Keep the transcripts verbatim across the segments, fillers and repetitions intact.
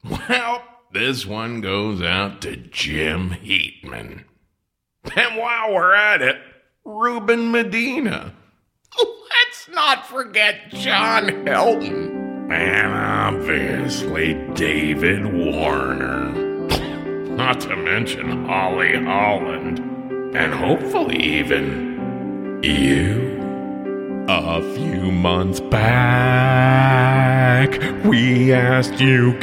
Well, this one goes out to Jim Heatman. And while we're at it, Ruben Medina. Let's not forget John Helton. And obviously David Warner. Not to mention Holly Holland. And hopefully even you. A few months back, we asked you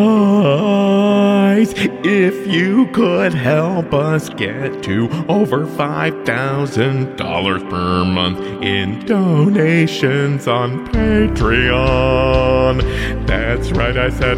guys if you could help us get to over five thousand dollars per month in donations on Patreon. That's right, I said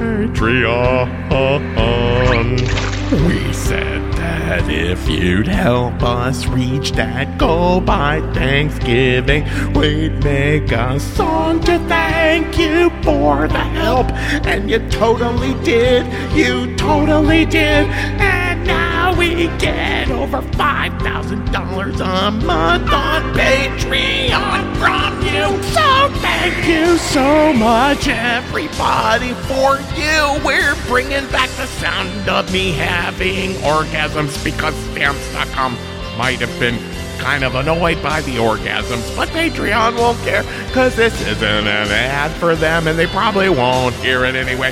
Patreon. We said that if you'd help us reach that goal by Thanksgiving, we'd make a song to thank you for the help. And you totally did, you totally did. And now we get over five thousand dollars a month on Patreon from you. So thank you so much, everybody, for you. We're bringing back the sound of me having orgasms because stamps dot com might have been kind of annoyed by the orgasms, but Patreon won't care because this isn't an ad for them and they probably won't hear it anyway.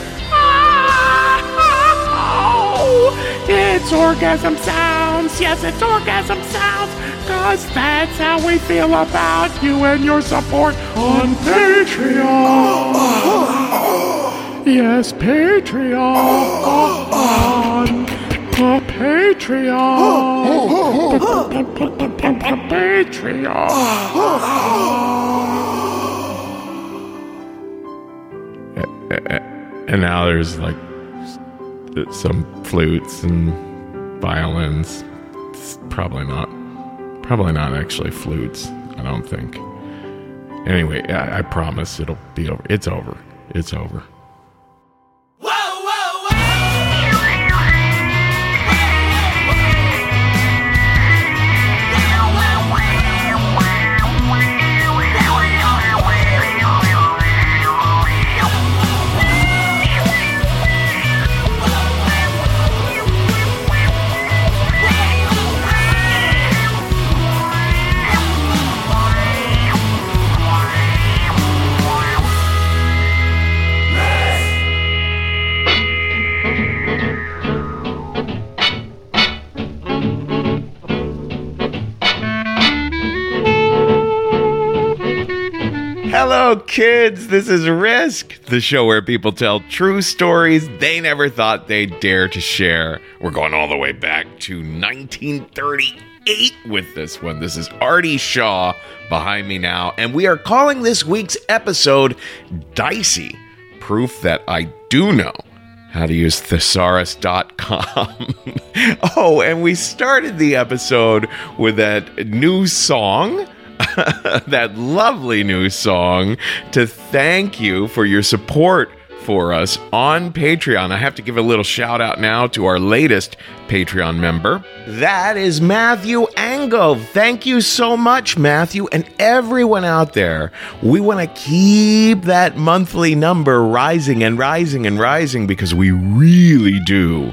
Oh, it's orgasm sounds. Yes, it's orgasm sounds because that's how we feel about you and your support on Patreon. Yes, Patreon. Patreon. Patreon. And now there's like some flutes and violins. It's probably not, probably not actually flutes. I don't think. Anyway, I, I promise it'll be over. It's over. It's over. Hello, kids. This is Risk, the show where people tell true stories they never thought they'd dare to share. We're going all the way back to nineteen thirty-eight with this one. This is Artie Shaw behind me now, and we are calling this week's episode Dicey, proof that I do know how to use thesaurus dot com. Oh, and we started the episode with that new song, that lovely new song, to thank you for your support for us on Patreon. I have to give a little shout out now to our latest Patreon member. That is Matthew Ango. Thank you so much, Matthew, and everyone out there. We want to keep that monthly number rising and rising and rising because we really do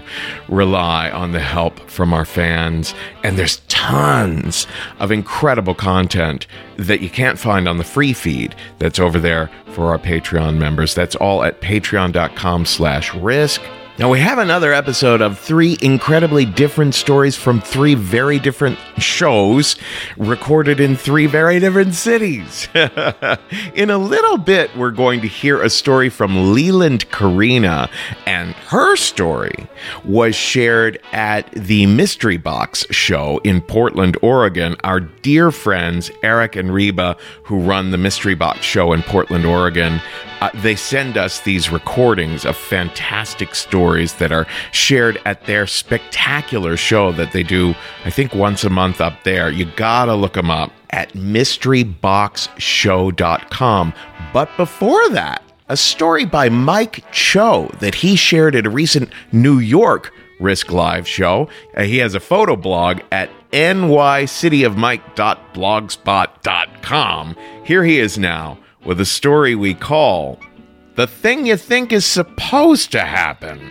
rely on the help from our fans. And there's tons of incredible content that you can't find on the free feed that's over there for our Patreon members. That's all at patreon.com slash risk. Now, we have another episode of three incredibly different stories from three very different shows recorded in three very different cities. In a little bit, we're going to hear a story from Leland Karina, and her story was shared at the Mystery Box show in Portland, Oregon. Our dear friends, Eric and Reba, who run the Mystery Box show in Portland, Oregon, Uh, they send us these recordings of fantastic stories that are shared at their spectacular show that they do, I think, once a month up there. You gotta look them up at mystery box show dot com. But before that, a story by Mike Cho that he shared at a recent New York Risk Live show. Uh, he has a photo blog at n y city of mike dot blogspot dot com. Here he is now with a story we call The the thing you think is supposed to happen.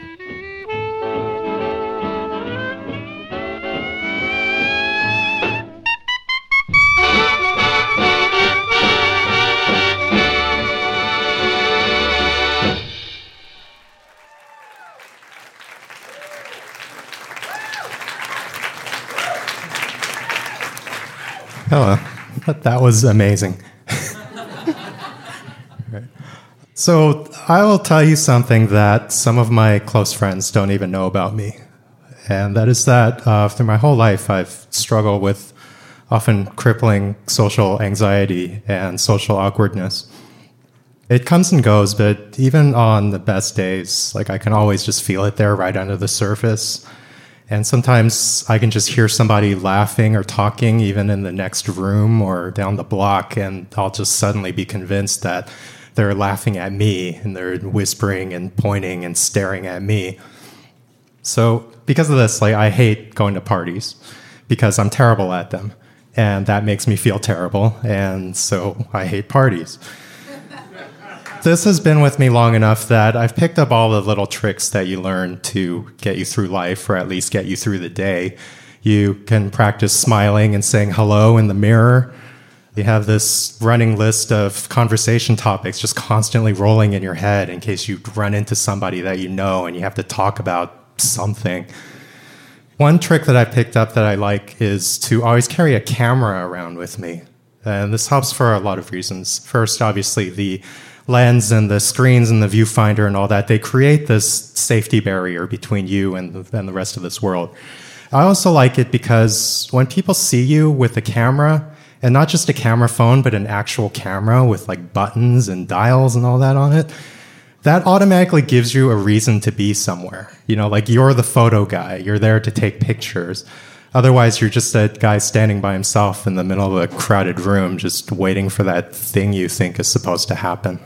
Hello. That was amazing. So I will tell you something that some of my close friends don't even know about me. And that is that uh, through my whole life, I've struggled with often crippling social anxiety and social awkwardness. It comes and goes, but even on the best days, like I can always just feel it there right under the surface. And sometimes I can just hear somebody laughing or talking even in the next room or down the block, and I'll just suddenly be convinced that they're laughing at me and they're whispering and pointing and staring at me. So because of this, like I hate going to parties because I'm terrible at them, and that makes me feel terrible, and so I hate parties. This has been with me long enough that I've picked up all the little tricks that you learn to get you through life, or at least get you through the day. You can practice smiling and saying hello in the mirror. You have this running list of conversation topics just constantly rolling in your head in case you run into somebody that you know and you have to talk about something. One trick that I picked up that I like is to always carry a camera around with me. And this helps for a lot of reasons. First, obviously, the lens and the screens and the viewfinder and all that, they create this safety barrier between you and the, and the rest of this world. I also like it because when people see you with a camera, and not just a camera phone, but an actual camera with like buttons and dials and all that on it, that automatically gives you a reason to be somewhere. You know, like you're the photo guy. You're there to take pictures. Otherwise, you're just a guy standing by himself in the middle of a crowded room, just waiting for that thing you think is supposed to happen.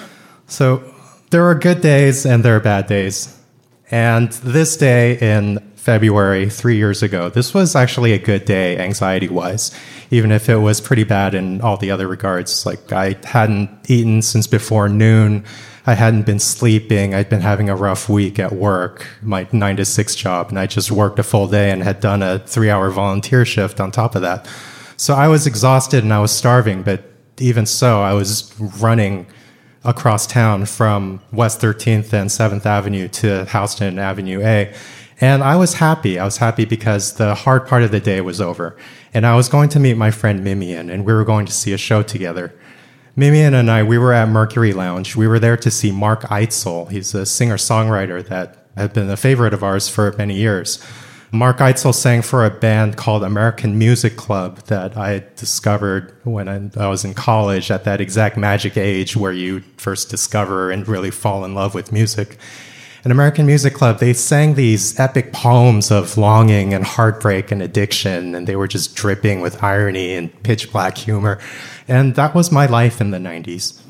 So there are good days and there are bad days. And this day in February, three years ago, this was actually a good day anxiety-wise, even if it was pretty bad in all the other regards. Like I hadn't eaten since before noon. I hadn't been sleeping. I'd been having a rough week at work, my nine to six job, and I just worked a full day and had done a three-hour volunteer shift on top of that. So I was exhausted and I was starving, but even so, I was running across town from West thirteenth and seventh Avenue to Houston Avenue A. And I was happy. I was happy because the hard part of the day was over. And I was going to meet my friend Mimian, and we were going to see a show together. Mimian and I, we were at Mercury Lounge. We were there to see Mark Eitzel. He's a singer-songwriter that had been a favorite of ours for many years. Mark Eitzel sang for a band called American Music Club that I discovered when I, I was in college, at that exact magic age where you first discover and really fall in love with music. An American Music Club, they sang these epic poems of longing and heartbreak and addiction, and they were just dripping with irony and pitch black humor. And that was my life in the nineties.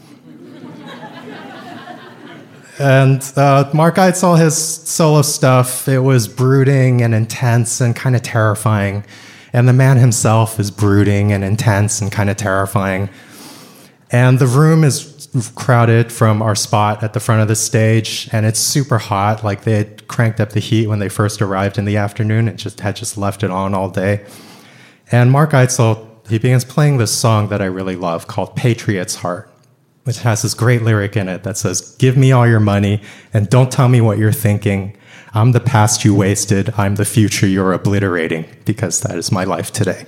And uh, Mark Eitzel, his solo stuff, it was brooding and intense and kind of terrifying. And the man himself is brooding and intense and kind of terrifying. And the room is crowded from our spot at the front of the stage, and it's super hot. Like they had cranked up the heat when they first arrived in the afternoon and just had just left it on all day. And Mark Eitzel, he begins playing this song that I really love called Patriot's Heart, which has this great lyric in it that says, "Give me all your money and don't tell me what you're thinking. I'm the past you wasted. I'm the future you're obliterating," because that is my life today.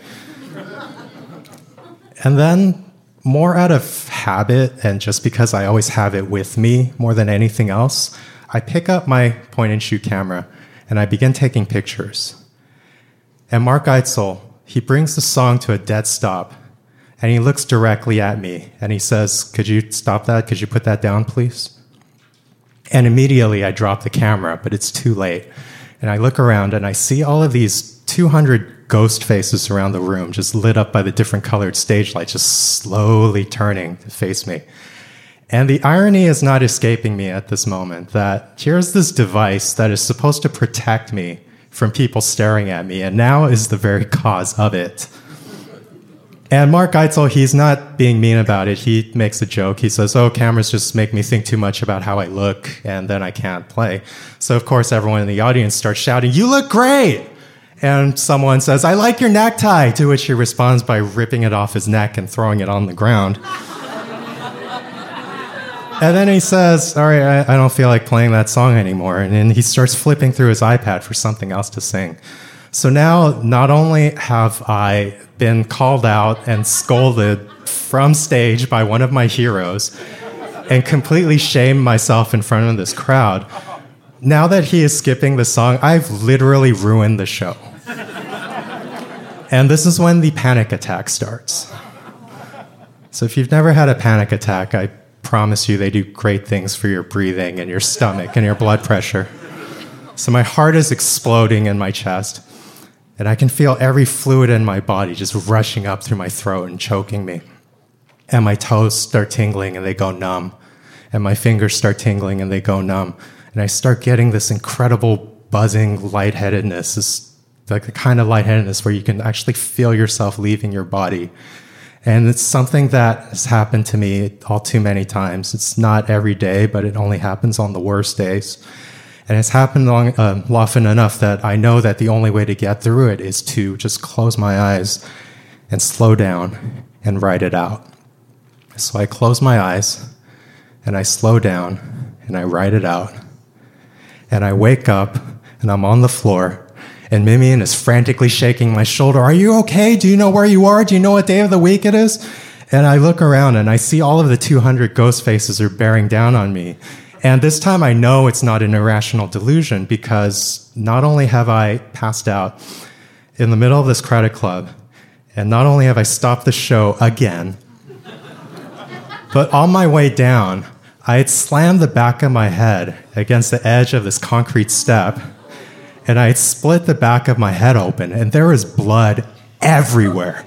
And then, more out of habit and just because I always have it with me more than anything else, I pick up my point-and-shoot camera and I begin taking pictures. And Mark Eitzel, he brings the song to a dead stop, and he looks directly at me and he says, "Could you stop that? Could you put that down, please?" And immediately I drop the camera, but it's too late. And I look around and I see all of these two hundred ghost faces around the room, just lit up by the different colored stage lights, just slowly turning to face me. And the irony is not escaping me at this moment, that here's this device that is supposed to protect me from people staring at me, and now is the very cause of it. And Mark Eitzel, he's not being mean about it. He makes a joke. He says, oh, cameras just make me think too much about how I look, and then I can't play. So, of course, everyone in the audience starts shouting, you look great! And someone says, I like your necktie, to which he responds by ripping it off his neck and throwing it on the ground. And then he says, all right, I, I don't feel like playing that song anymore. And then he starts flipping through his iPad for something else to sing. So now, not only have I been called out and scolded from stage by one of my heroes and completely shamed myself in front of this crowd, now that he is skipping the song, I've literally ruined the show. And this is when the panic attack starts. So if you've never had a panic attack, I promise you they do great things for your breathing and your stomach and your blood pressure. So my heart is exploding in my chest. And I can feel every fluid in my body just rushing up through my throat and choking me. And my toes start tingling and they go numb. And my fingers start tingling and they go numb. And I start getting this incredible buzzing lightheadedness, this, like the kind of lightheadedness where you can actually feel yourself leaving your body. And it's something that has happened to me all too many times. It's not every day, but it only happens on the worst days. And it's happened long, uh, often enough that I know that the only way to get through it is to just close my eyes and slow down and write it out. So I close my eyes and I slow down and I write it out. And I wake up and I'm on the floor and Mimian is frantically shaking my shoulder. Are you okay? Do you know where you are? Do you know what day of the week it is? And I look around and I see all of the two hundred ghost faces are bearing down on me. And this time I know it's not an irrational delusion because not only have I passed out in the middle of this crowded club, and not only have I stopped the show again, but on my way down, I had slammed the back of my head against the edge of this concrete step, and I had split the back of my head open, and there was blood everywhere.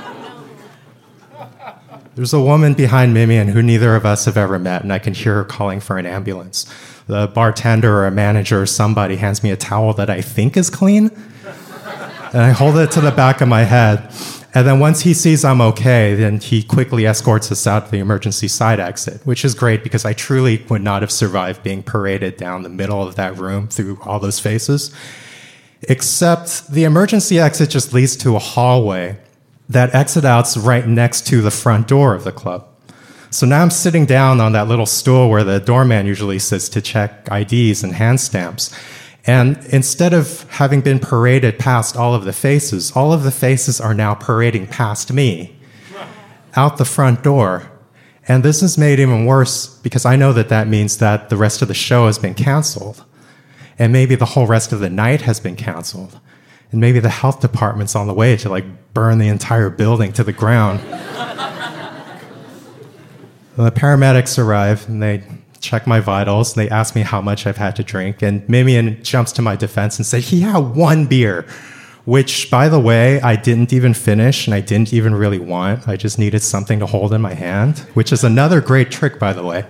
There's a woman behind Mimian who neither of us have ever met, and I can hear her calling for an ambulance. The bartender or a manager or somebody hands me a towel that I think is clean, and I hold it to the back of my head. And then once he sees I'm okay, then he quickly escorts us out to the emergency side exit, which is great because I truly would not have survived being paraded down the middle of that room through all those faces. Except the emergency exit just leads to a hallway that exit out's right next to the front door of the club. So now I'm sitting down on that little stool where the doorman usually sits to check I Ds and hand stamps. And instead of having been paraded past all of the faces, all of the faces are now parading past me out the front door. And this is made even worse because I know that that means that the rest of the show has been canceled. And maybe the whole rest of the night has been canceled. And maybe the health department's on the way to like burn the entire building to the ground. The paramedics arrive and they check my vitals. And they ask me how much I've had to drink. And Mimian jumps to my defense and said, he had one beer, which, by the way, I didn't even finish and I didn't even really want. I just needed something to hold in my hand, which is another great trick, by the way.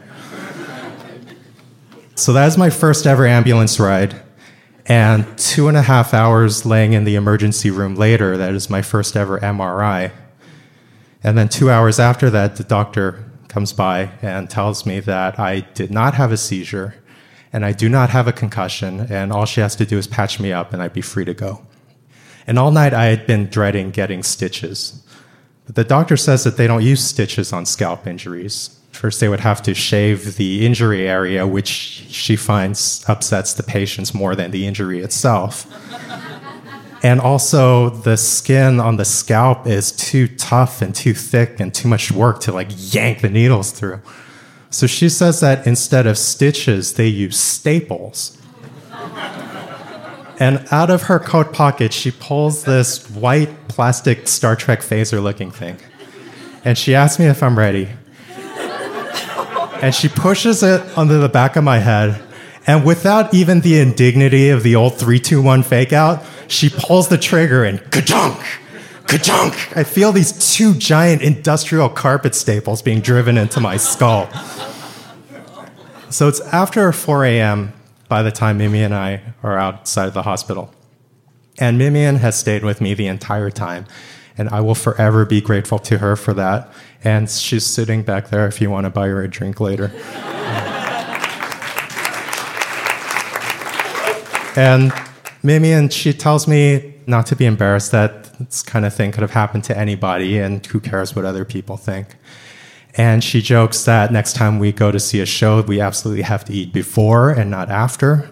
So that was my first ever ambulance ride. And two and a half hours laying in the emergency room later, that is my first ever M R I. And then two hours after that, the doctor comes by and tells me that I did not have a seizure and I do not have a concussion, and all she has to do is patch me up and I'd be free to go. And all night I had been dreading getting stitches. But the doctor says that they don't use stitches on scalp injuries. First, they would have to shave the injury area, which she finds upsets the patients more than the injury itself. And also, the skin on the scalp is too tough and too thick and too much work to like yank the needles through. So she says that instead of stitches, they use staples. And out of her coat pocket, she pulls this white plastic Star Trek phaser-looking thing. And she asks me if I'm ready. And she pushes it under the back of my head. And without even the indignity of the old three two one fake out, she pulls the trigger and ka-chunk, ka-chunk. I feel these two giant industrial carpet staples being driven into my skull. So it's after four a.m. by the time Mimi and I are outside of the hospital. And Mimian has stayed with me the entire time. And I will forever be grateful to her for that. And she's sitting back there if you want to buy her a drink later. And Mimian, she tells me not to be embarrassed, that this kind of thing could have happened to anybody, and who cares what other people think. And she jokes that next time we go to see a show, we absolutely have to eat before and not after.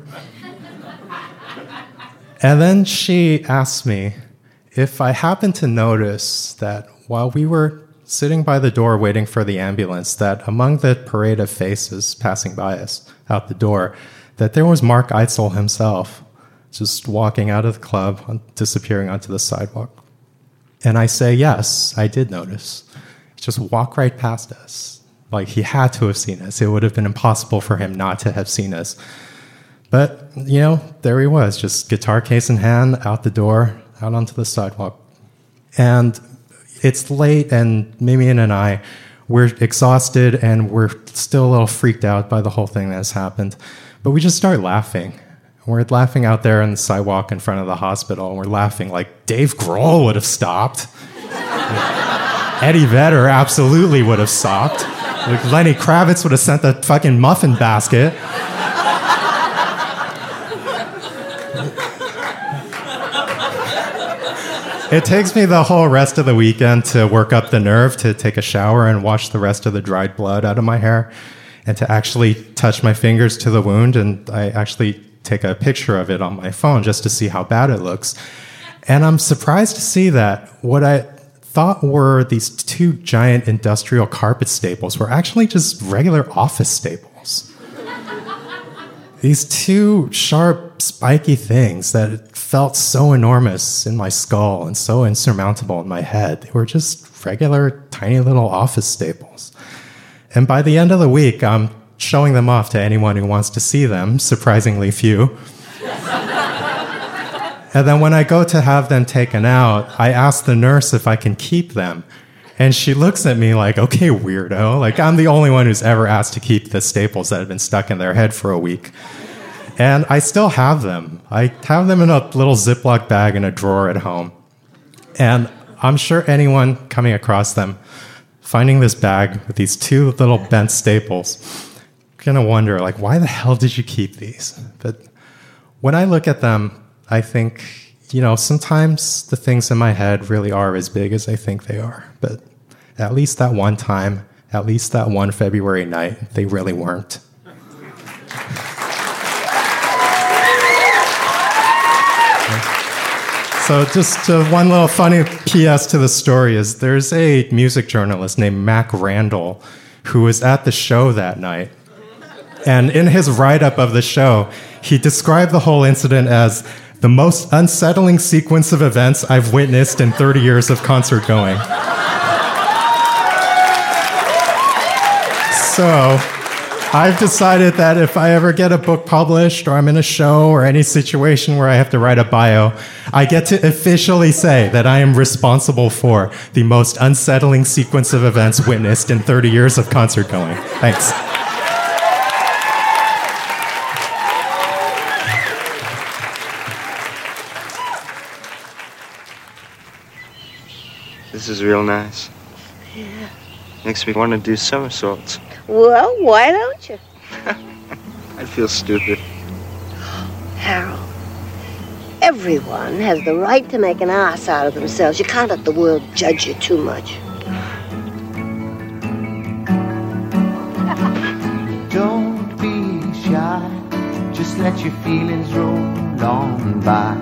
And then she asks me if I happen to notice that while we were sitting by the door waiting for the ambulance, that among the parade of faces passing by us out the door, that there was Mark Eitzel himself, just walking out of the club, disappearing onto the sidewalk. And I say, yes, I did notice. He just walked right past us. Like, he had to have seen us. It would have been impossible for him not to have seen us. But, you know, there he was, just guitar case in hand, out the door, out onto the sidewalk. And it's late, and Mimian and I, we're exhausted, and we're still a little freaked out by the whole thing that's happened. But we just start laughing. We're laughing out there on the sidewalk in front of the hospital, and we're laughing like Dave Grohl would have stopped. Eddie Vedder absolutely would have stopped. Like Lenny Kravitz would have sent the fucking muffin basket. It takes me the whole rest of the weekend to work up the nerve to take a shower and wash the rest of the dried blood out of my hair, and to actually touch my fingers to the wound, and I actually take a picture of it on my phone just to see how bad it looks. And I'm surprised to see that what I thought were these two giant industrial carpet staples were actually just regular office staples. These two sharp, spiky things that felt so enormous in my skull and so insurmountable in my head, they were just regular, tiny little office staples. And by the end of the week, I'm showing them off to anyone who wants to see them, surprisingly few. And then when I go to have them taken out, I ask the nurse if I can keep them. And she looks at me like, okay, weirdo. Like, I'm the only one who's ever asked to keep the staples that have been stuck in their head for a week. And I still have them. I have them in a little Ziploc bag in a drawer at home. And I'm sure anyone coming across them, finding this bag with these two little bent staples, gonna wonder, like, why the hell did you keep these? But when I look at them, I think, you know, sometimes the things in my head really are as big as I think they are. But at least that one time, at least that one February night, they really weren't. So just uh, one little funny P S to the story is there's a music journalist named Mac Randall who was at the show that night. And in his write-up of the show, he described the whole incident as the most unsettling sequence of events I've witnessed in thirty years of concert going. So I've decided that if I ever get a book published or I'm in a show or any situation where I have to write a bio, I get to officially say that I am responsible for the most unsettling sequence of events witnessed in thirty years of concert going. Thanks. This is real nice. Yeah. Makes me want to do somersaults. Well, why don't you? I feel stupid. Harold, everyone has the right to make an ass out of themselves. You can't let the world judge you too much. Don't be shy. Just let your feelings roll on by.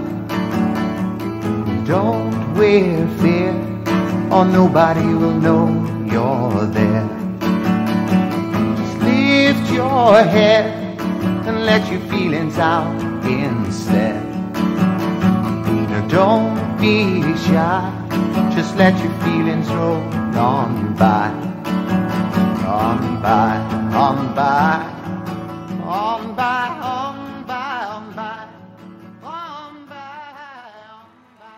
Don't wear fear, or nobody will know you're there. Just lift your head and let your feelings out instead. Now don't be shy, just let your feelings roll on by. On by, on by, on by, on by, on by, on by, on by.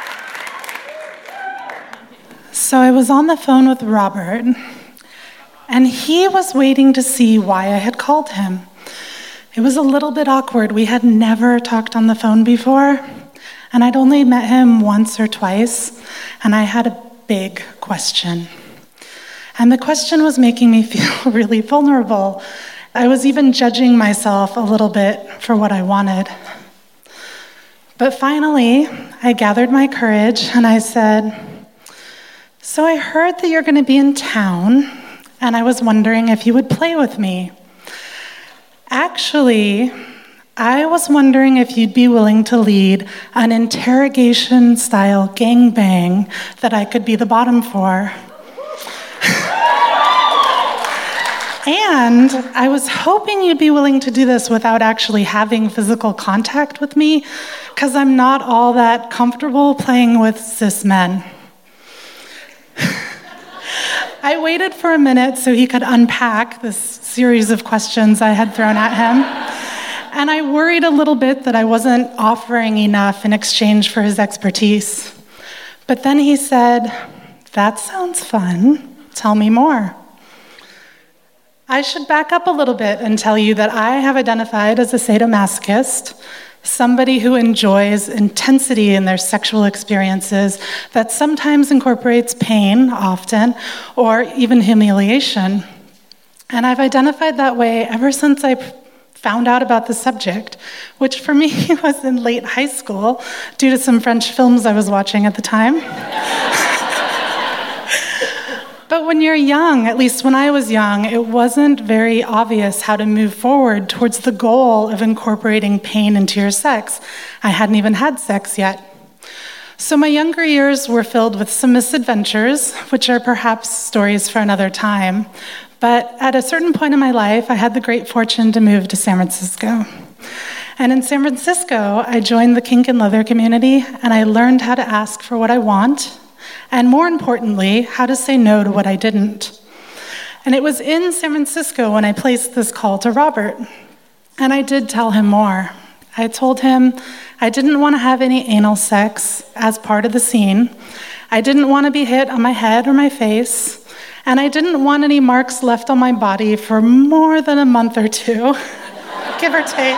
So I was on the phone with Robert, and he was waiting to see why I had called him. It was a little bit awkward. We had never talked on the phone before, and I'd only met him once or twice, and I had a big question. And the question was making me feel really vulnerable. I was even judging myself a little bit for what I wanted. But finally, I gathered my courage and I said, "So I heard that you're going to be in town, and I was wondering if you would play with me. Actually, I was wondering if you'd be willing to lead an interrogation-style gangbang that I could be the bottom for." And I was hoping you'd be willing to do this without actually having physical contact with me, because I'm not all that comfortable playing with cis men. I waited for a minute so he could unpack this series of questions I had thrown at him, and I worried a little bit that I wasn't offering enough in exchange for his expertise. But then he said, "That sounds fun. Tell me more." I should back up a little bit and tell you that I have identified as a sadomasochist, somebody who enjoys intensity in their sexual experiences that sometimes incorporates pain, often, or even humiliation. And I've identified that way ever since I found out about the subject, which for me was in late high school due to some French films I was watching at the time. But when you're young, at least when I was young, it wasn't very obvious how to move forward towards the goal of incorporating pain into your sex. I hadn't even had sex yet. So my younger years were filled with some misadventures, which are perhaps stories for another time. But at a certain point in my life, I had the great fortune to move to San Francisco. And in San Francisco, I joined the kink and leather community, and I learned how to ask for what I want, and more importantly, how to say no to what I didn't. And it was in San Francisco when I placed this call to Robert. And I did tell him more. I told him I didn't want to have any anal sex as part of the scene. I didn't want to be hit on my head or my face. And I didn't want any marks left on my body for more than a month or two, give or take.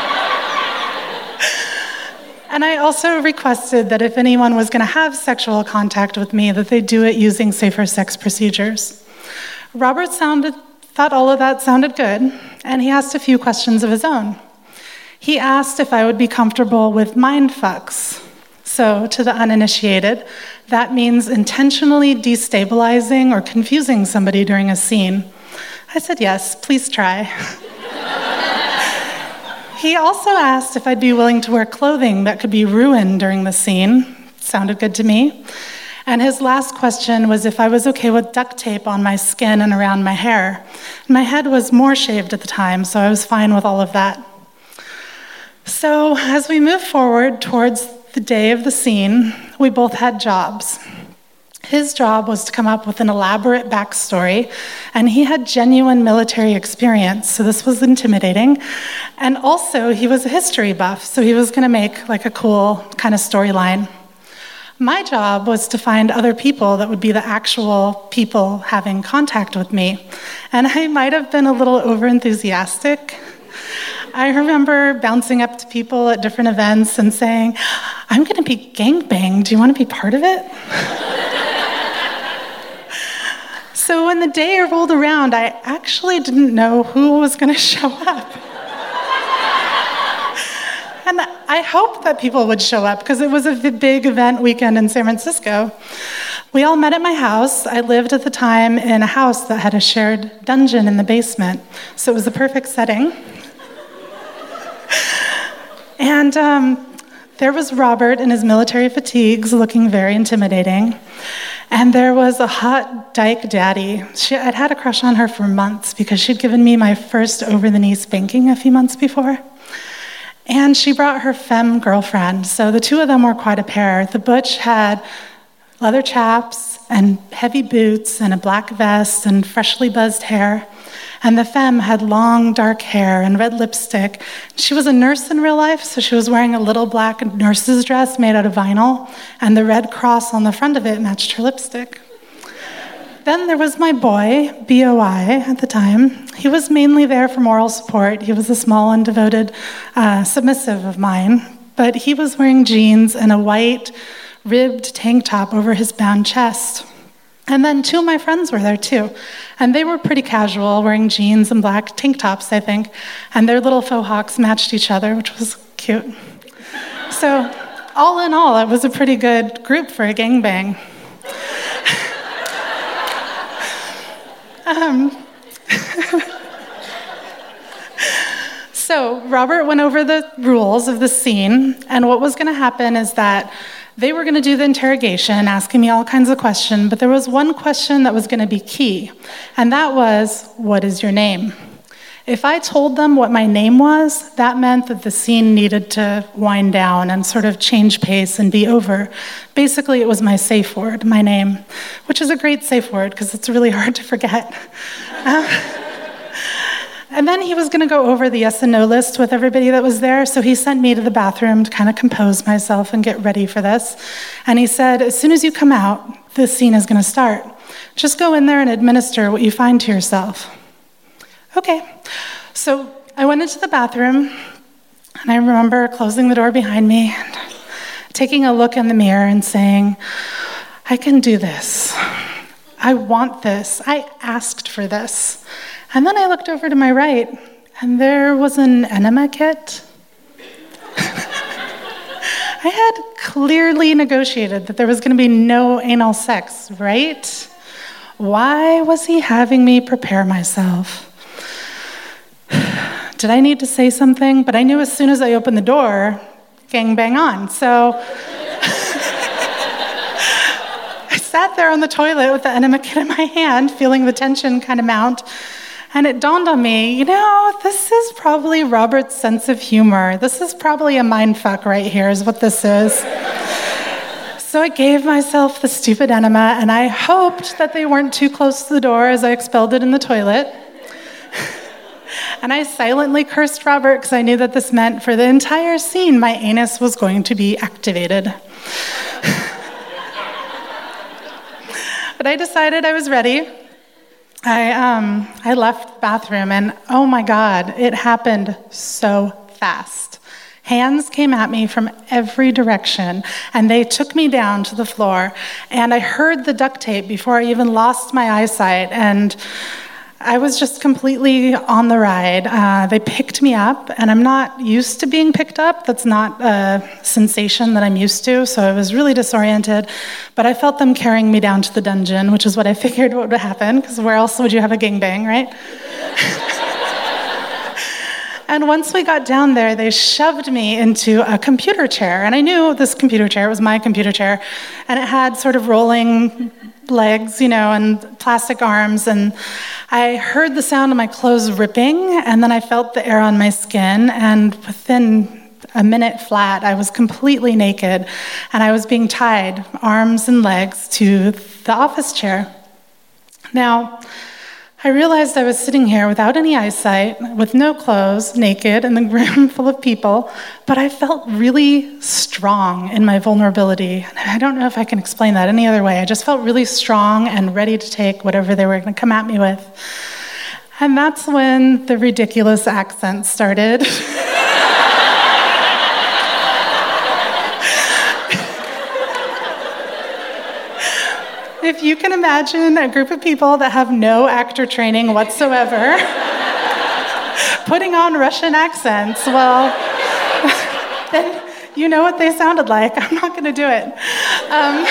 And I also requested that if anyone was going to have sexual contact with me, that they do it using safer sex procedures. Robert sounded, thought all of that sounded good, and he asked a few questions of his own. He asked if I would be comfortable with mind fucks. So, to the uninitiated, that means intentionally destabilizing or confusing somebody during a scene. I said, yes, please try. He also asked if I'd be willing to wear clothing that could be ruined during the scene. Sounded good to me. And his last question was if I was okay with duct tape on my skin and around my hair. My head was more shaved at the time, so I was fine with all of that. So as we moved forward towards the day of the scene, we both had jobs. His job was to come up with an elaborate backstory, and he had genuine military experience, so this was intimidating. And also, he was a history buff, so he was going to make like a cool kind of storyline. My job was to find other people that would be the actual people having contact with me, and I might have been a little overenthusiastic. I remember bouncing up to people at different events and saying, "I'm going to be gangbanged. Do you want to be part of it?" So when the day rolled around, I actually didn't know who was going to show up. And I hoped that people would show up because it was a big event weekend in San Francisco. We all met at my house. I lived at the time in a house that had a shared dungeon in the basement, so it was the perfect setting. And um, there was Robert in his military fatigues looking very intimidating. And there was a hot dyke daddy. She, I'd had a crush on her for months because she'd given me my first over-the-knee spanking a few months before. And she brought her femme girlfriend, so the two of them were quite a pair. The butch had leather chaps and heavy boots and a black vest and freshly buzzed hair. And the femme had long, dark hair and red lipstick. She was a nurse in real life, so she was wearing a little black nurse's dress made out of vinyl, and the red cross on the front of it matched her lipstick. Then there was my boy, B O I at the time. He was mainly there for moral support. He was a small and devoted uh, submissive of mine, but he was wearing jeans and a white ribbed tank top over his bound chest. And then two of my friends were there too. And they were pretty casual, wearing jeans and black tank tops, I think. And their little faux hawks matched each other, which was cute. So all in all, it was a pretty good group for a gangbang. um, so Robert went over the rules of the scene, and what was going to happen is that they were going to do the interrogation, asking me all kinds of questions, but there was one question that was going to be key, and that was, what is your name? If I told them what my name was, that meant that the scene needed to wind down and sort of change pace and be over. Basically, it was my safe word, my name, which is a great safe word because it's really hard to forget. Uh, and then he was going to go over the yes and no list with everybody that was there, so he sent me to the bathroom to kind of compose myself and get ready for this. And he said, as soon as you come out, this scene is going to start. Just go in there and administer what you find to yourself. Okay, so I went into the bathroom, and I remember closing the door behind me and taking a look in the mirror and saying, I can do this. I want this. I asked for this. And then I looked over to my right, and there was an enema kit. I had clearly negotiated that there was going to be no anal sex, right? Why was he having me prepare myself? Did I need to say something? But I knew as soon as I opened the door, gangbang on. So I sat there on the toilet with the enema kit in my hand, feeling the tension kind of mount. And it dawned on me, you know, this is probably Robert's sense of humor. This is probably a mindfuck right here is what this is. So I gave myself the stupid enema, and I hoped that they weren't too close to the door as I expelled it in the toilet. And I silently cursed Robert because I knew that this meant for the entire scene my anus was going to be activated. But I decided I was ready. I um, I left the bathroom, and oh my God, it happened so fast. Hands came at me from every direction, and they took me down to the floor, and I heard the duct tape before I even lost my eyesight, and I was just completely on the ride. Uh, they picked me up, and I'm not used to being picked up. That's not a sensation that I'm used to, so I was really disoriented. But I felt them carrying me down to the dungeon, which is what I figured would happen, because where else would you have a gangbang, right? And once we got down there, they shoved me into a computer chair, and I knew this computer chair was my computer chair, and it had sort of rolling legs, you know, and plastic arms, and I heard the sound of my clothes ripping, and then I felt the air on my skin, and within a minute flat, I was completely naked, and I was being tied, arms and legs, to the office chair. Now, I realized I was sitting here without any eyesight, with no clothes, naked, in the room full of people, but I felt really strong in my vulnerability. I don't know if I can explain that any other way. I just felt really strong and ready to take whatever they were going to come at me with. And that's when the ridiculous accent started. If you can imagine a group of people that have no actor training whatsoever putting on Russian accents, well, then you know what they sounded like. I'm not going to do it. Um,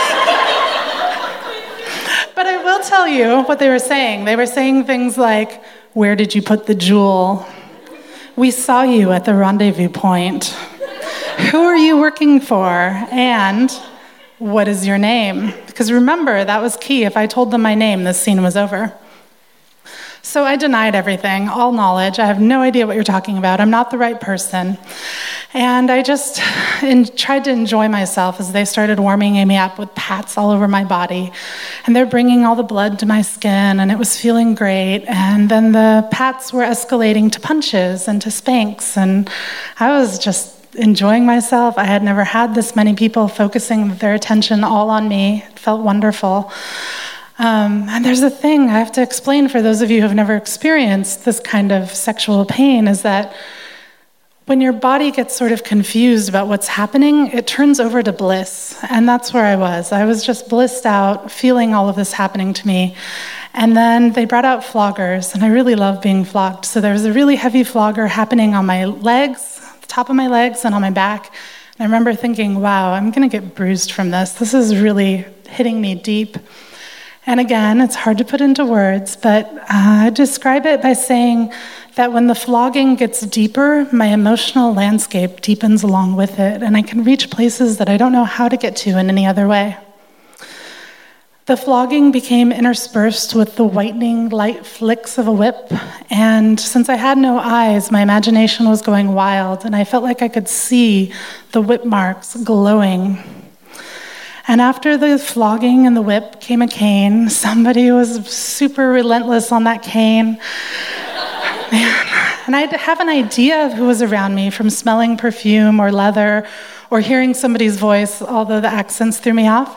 but I will tell you what they were saying. They were saying things like, where did you put the jewel? We saw you at the rendezvous point. Who are you working for? And what is your name? Because remember, that was key. If I told them my name, this scene was over. So I denied everything, all knowledge. I have no idea what you're talking about. I'm not the right person. And I just in, tried to enjoy myself as they started warming me up with pats all over my body. And they're bringing all the blood to my skin, and it was feeling great. And then the pats were escalating to punches and to spanks. And I was just enjoying myself. I had never had this many people focusing their attention all on me. It felt wonderful. Um, and there's a thing I have to explain for those of you who have never experienced this kind of sexual pain, is that when your body gets sort of confused about what's happening, it turns over to bliss. And that's where I was. I was just blissed out, feeling all of this happening to me. And then they brought out floggers, and I really love being flogged. So there was a really heavy flogger happening on my legs, the top of my legs, and on my back. And I remember thinking, wow, I'm going to get bruised from this. This is really hitting me deep. And again, it's hard to put into words, but uh, I describe it by saying that when the flogging gets deeper, my emotional landscape deepens along with it, and I can reach places that I don't know how to get to in any other way. The flogging became interspersed with the whitening light flicks of a whip, and since I had no eyes, my imagination was going wild, and I felt like I could see the whip marks glowing. And after the flogging and the whip came a cane. Somebody was super relentless on that cane. Man. And I have an idea of who was around me from smelling perfume or leather or hearing somebody's voice, although the accents threw me off.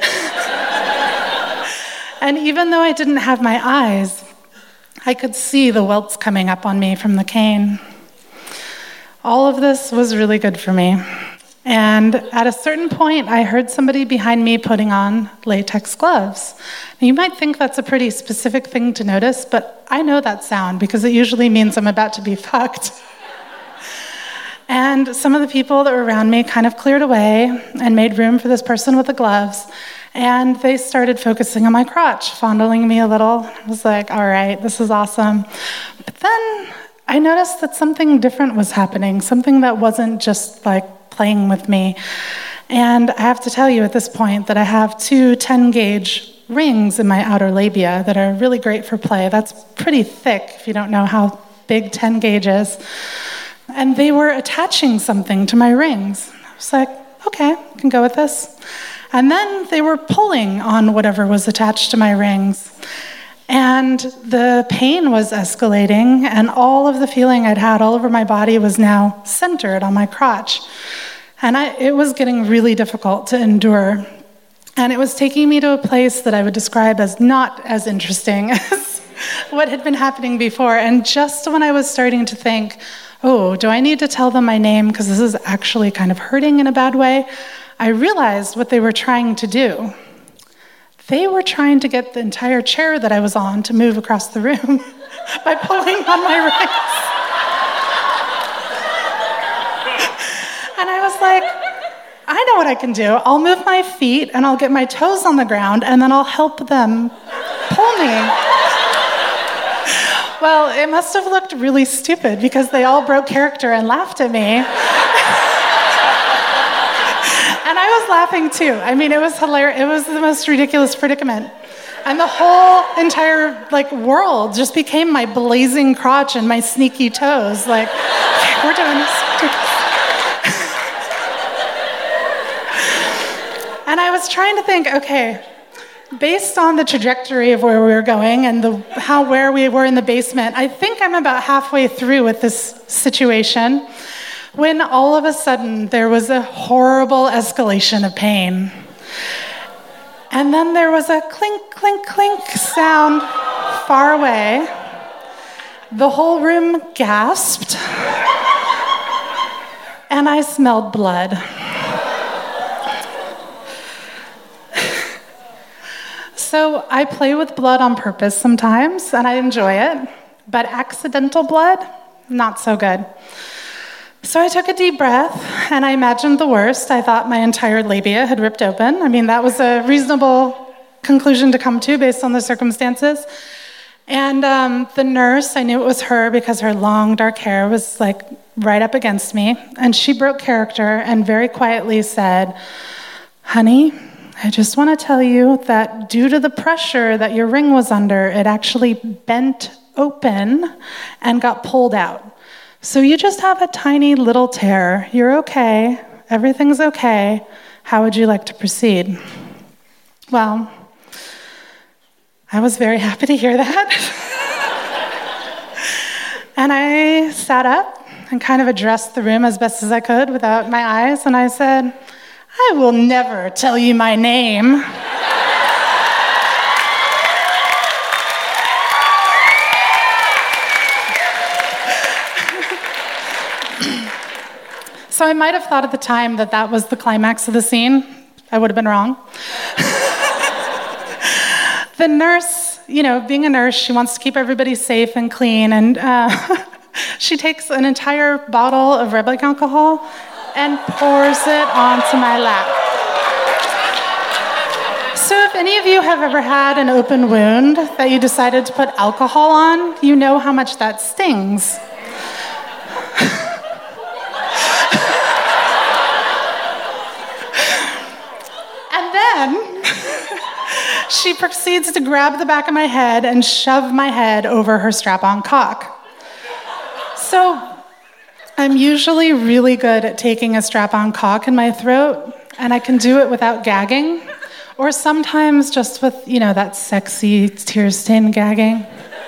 And even though I didn't have my eyes, I could see the welts coming up on me from the cane. All of this was really good for me. And at a certain point, I heard somebody behind me putting on latex gloves. Now, you might think that's a pretty specific thing to notice, but I know that sound because it usually means I'm about to be fucked. And some of the people that were around me kind of cleared away and made room for this person with the gloves. And they started focusing on my crotch, fondling me a little. I was like, all right, this is awesome. But then I noticed that something different was happening, something that wasn't just like playing with me. And I have to tell you at this point that I have two ten-gauge rings in my outer labia that are really great for play. That's pretty thick if you don't know how big ten gauge is. And they were attaching something to my rings. I was like, okay, I can go with this. And then they were pulling on whatever was attached to my rings. And the pain was escalating, and all of the feeling I'd had all over my body was now centered on my crotch. And I, it was getting really difficult to endure. And it was taking me to a place that I would describe as not as interesting as what had been happening before. And just when I was starting to think, oh, do I need to tell them my name because this is actually kind of hurting in a bad way, I realized what they were trying to do. They were trying to get the entire chair that I was on to move across the room by pulling on my rings. And I was like, I know what I can do. I'll move my feet and I'll get my toes on the ground and then I'll help them pull me. Well, it must have looked really stupid because they all broke character and laughed at me. And I was laughing too. I mean, it was hilarious. It was the most ridiculous predicament. And the whole entire like world just became my blazing crotch and my sneaky toes. Like, okay, we're doing this. And I was trying to think, okay, based on the trajectory of where we were going and the how where we were in the basement, I think I'm about halfway through with this situation, when all of a sudden there was a horrible escalation of pain. And then there was a clink, clink, clink sound far away. The whole room gasped. And I smelled blood. So I play with blood on purpose sometimes, and I enjoy it. But accidental blood, not so good. So I took a deep breath, and I imagined the worst. I thought my entire labia had ripped open. I mean, that was a reasonable conclusion to come to based on the circumstances. And um, the nurse, I knew it was her because her long, dark hair was like right up against me. And she broke character and very quietly said, "Honey, I just want to tell you that due to the pressure that your ring was under, it actually bent open and got pulled out. So you just have a tiny little tear. You're okay. Everything's okay. How would you like to proceed?" Well, I was very happy to hear that. And I sat up and kind of addressed the room as best as I could without my eyes, and I said, "I will never tell you my name." So I might have thought at the time that that was the climax of the scene. I would have been wrong. The nurse, you know, being a nurse, she wants to keep everybody safe and clean, and uh, she takes an entire bottle of rubbing alcohol and pours it onto my lap. So if any of you have ever had an open wound that you decided to put alcohol on, you know how much that stings. And then she proceeds to grab the back of my head and shove my head over her strap-on cock. So I'm usually really good at taking a strap-on cock in my throat, and I can do it without gagging, or sometimes just with, you know, that sexy tear-stained gagging.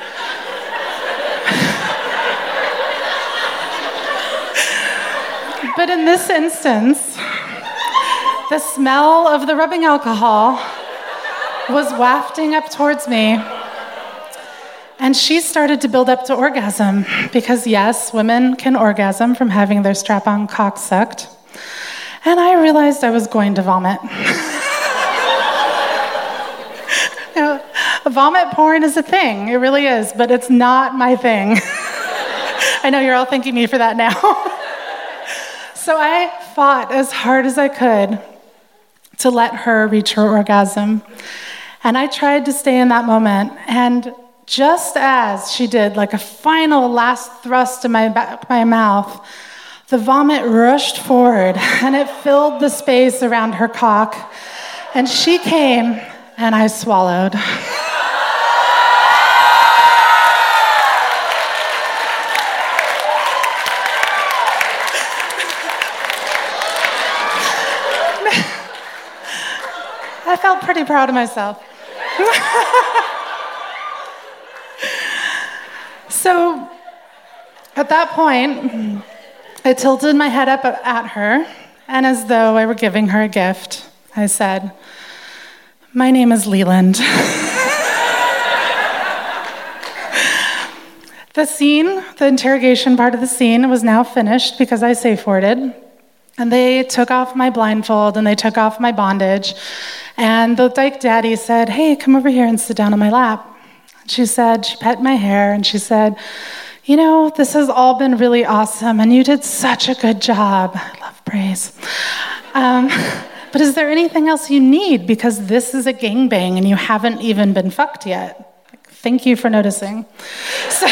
But in this instance, the smell of the rubbing alcohol was wafting up towards me, and she started to build up to orgasm, because yes, women can orgasm from having their strap-on cock sucked. And I realized I was going to vomit. You know, vomit porn is a thing, it really is, but it's not my thing. I know you're all thanking me for that now. So I fought as hard as I could to let her reach her orgasm. And I tried to stay in that moment, and just as she did, like a final last thrust in my, back, my mouth, the vomit rushed forward, and it filled the space around her cock, and she came, and I swallowed. I felt pretty proud of myself. So at that point, I tilted my head up at her, and as though I were giving her a gift, I said, "My name is Leland." The scene, the interrogation part of the scene was now finished because I safe-worded. And they took off my blindfold and they took off my bondage. And the dyke daddy said, "Hey, come over here and sit down on my lap." She said, she pet my hair and she said, "You know, this has all been really awesome and you did such a good job." I love praise. Um, but is there anything else you need? Because this is a gangbang and you haven't even been fucked yet. Thank you for noticing. So...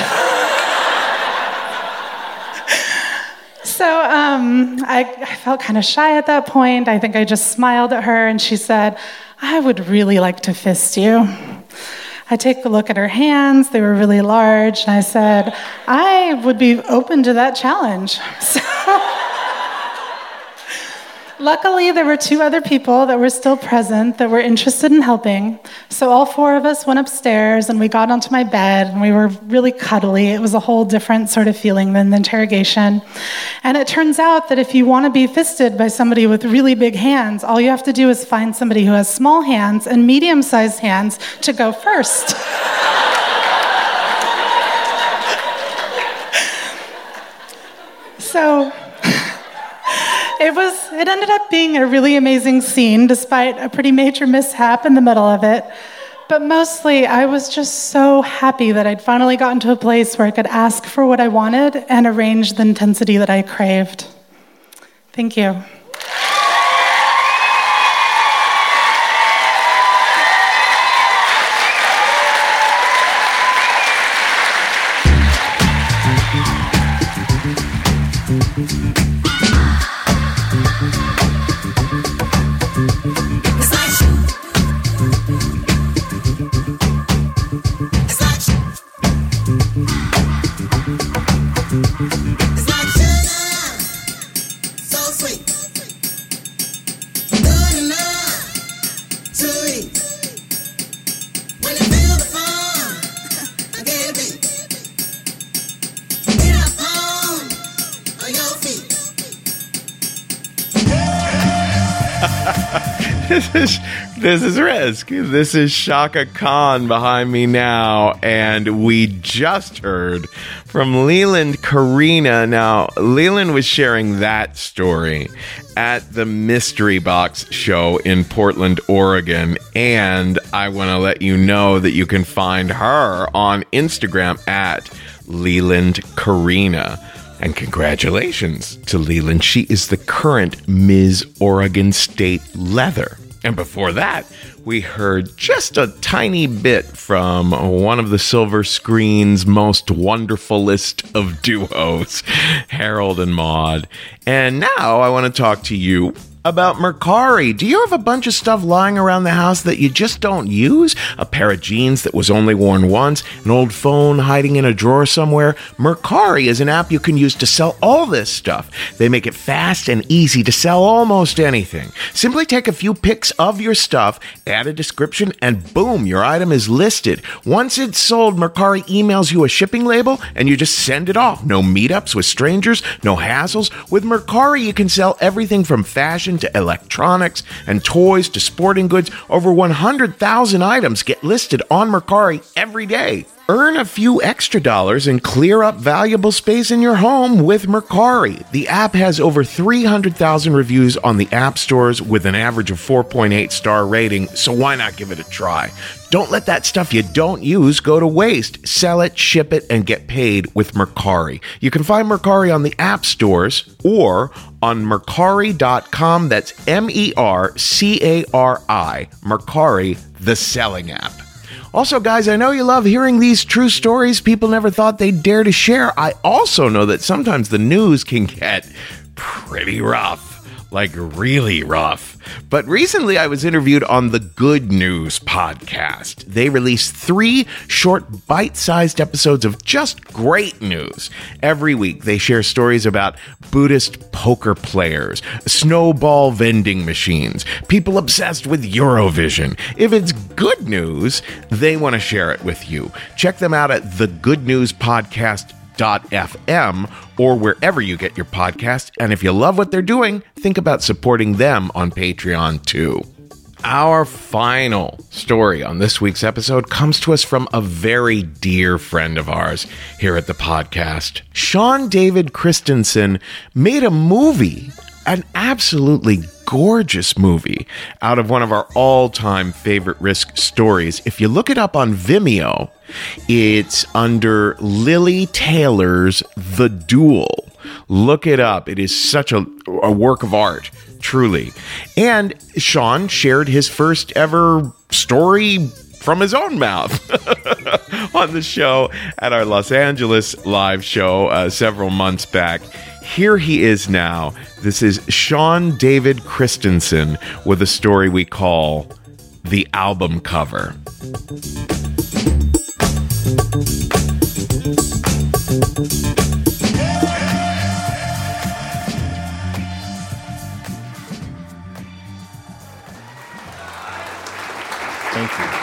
So um, I, I felt kind of shy at that point. I think I just smiled at her, and she said, "I would really like to fist you." I take a look at her hands. They were really large. And I said, "I would be open to that challenge." So luckily, there were two other people that were still present that were interested in helping. So all four of us went upstairs, and we got onto my bed, and we were really cuddly. It was a whole different sort of feeling than the interrogation. And it turns out that if you want to be fisted by somebody with really big hands, all you have to do is find somebody who has small hands and medium-sized hands to go first. So... It was. It ended up being a really amazing scene, despite a pretty major mishap in the middle of it. But mostly, I was just so happy that I'd finally gotten to a place where I could ask for what I wanted and arrange the intensity that I craved. Thank you. This is This is Risk. This is Shaka Khan behind me now, and we just heard from Leland Karina. Now, Leland was sharing that story at the Mystery Box show in Portland, Oregon, and I want to let you know that you can find her on Instagram at Leland Karina. And congratulations to Leland. She is the current Miz Oregon State Leather. And before that, we heard just a tiny bit from one of the silver screen's most wonderfulest of duos, Harold and Maude. And now I want to talk to you about Mercari. Do you have a bunch of stuff lying around the house that you just don't use? A pair of jeans that was only worn once? An old phone hiding in a drawer somewhere? Mercari is an app you can use to sell all this stuff. They make it fast and easy to sell almost anything. Simply take a few pics of your stuff, add a description, and boom, your item is listed. Once it's sold, Mercari emails you a shipping label and you just send it off. No meetups with strangers, no hassles. With Mercari, you can sell everything from fashion to electronics and toys to sporting goods. Over one hundred thousand items get listed on Mercari every day. Earn a few extra dollars and clear up valuable space in your home with Mercari. The app has over three hundred thousand reviews on the app stores with an average of four point eight star rating, so why not give it a try? Don't let that stuff you don't use go to waste. Sell it, ship it, and get paid with Mercari. You can find Mercari on the app stores or on Mercari dot com. That's M E R C A R I. Mercari, the selling app. Also, guys, I know you love hearing these true stories people never thought they'd dare to share. I also know that sometimes the news can get pretty rough. Like really rough. But recently I was interviewed on the Good News podcast. They released three short bite-sized episodes of just great news. Every week they share stories about Buddhist poker players, snowball vending machines, people obsessed with Eurovision. If it's good news, they want to share it with you. Check them out at the good news podcast dot f m or wherever you get your podcast. And if you love what they're doing, think about supporting them on Patreon too. Our final story on this week's episode comes to us from a very dear friend of ours here at the podcast. Sean David Christensen made a movie, an absolutely gorgeous movie, out of one of our all-time favorite Risk stories. If you look it up on Vimeo, it's under Lily Taylor's The Duel. Look it up. It is such a, a work of art, truly. And Sean shared his first ever story from his own mouth on the show at our Los Angeles live show uh, several months back. Here he is now. This is Sean David Christensen with a story we call The Album Cover. Thank you.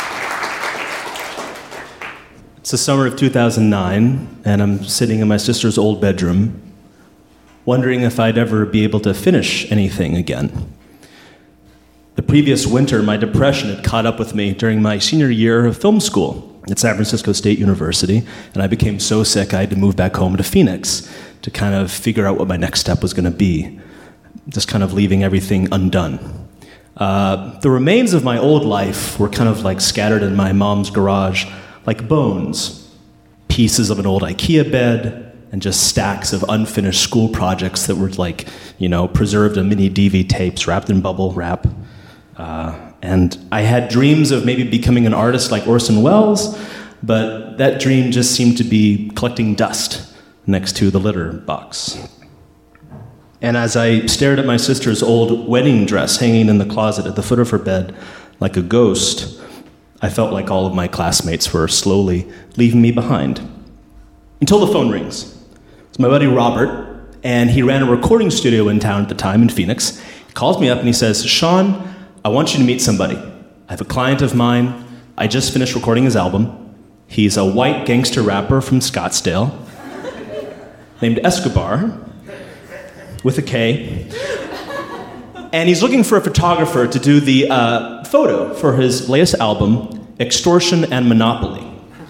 It's the summer of two thousand nine, and I'm sitting in my sister's old bedroom, wondering if I'd ever be able to finish anything again. The previous winter, my depression had caught up with me during my senior year of film school at San Francisco State University, and I became so sick I had to move back home to Phoenix to kind of figure out what my next step was going to be, just kind of leaving everything undone. Uh, the remains of my old life were kind of like scattered in my mom's garage like bones, pieces of an old IKEA bed, and just stacks of unfinished school projects that were like, you know, preserved in mini D V tapes wrapped in bubble wrap. Uh, and I had dreams of maybe becoming an artist like Orson Welles, but that dream just seemed to be collecting dust next to the litter box. And as I stared at my sister's old wedding dress hanging in the closet at the foot of her bed like a ghost, I felt like all of my classmates were slowly leaving me behind. Until the phone rings. It's my buddy Robert, and he ran a recording studio in town at the time in Phoenix. He calls me up and he says, "Sean, I want you to meet somebody. I have a client of mine. I just finished recording his album. He's a white gangster rapper from Scottsdale named Escobar, with a K. And he's looking for a photographer to do the uh, photo for his latest album, Extortion and Monopoly.